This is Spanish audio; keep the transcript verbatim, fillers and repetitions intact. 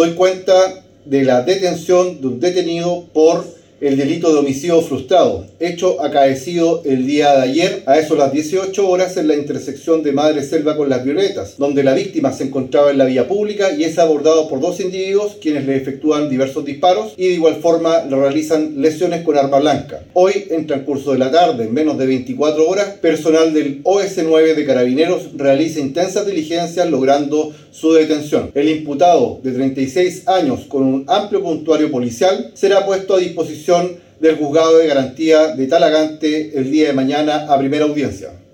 Doy cuenta de la detención de un detenido por el delito de homicidio frustrado, hecho acaecido el día de ayer a eso las dieciocho horas en la intersección de Madre Selva con Las Violetas, donde la víctima se encontraba en la vía pública y es abordado por dos individuos quienes le efectúan diversos disparos y de igual forma le realizan lesiones con arma blanca. Hoy, en transcurso de la tarde, en menos de veinticuatro horas, personal del O S nueve de Carabineros realiza intensas diligencias logrando su detención. El imputado de treinta y seis años con un amplio puntuario policial será puesto a disposición del juzgado de garantía de Talagante el día de mañana a primera audiencia.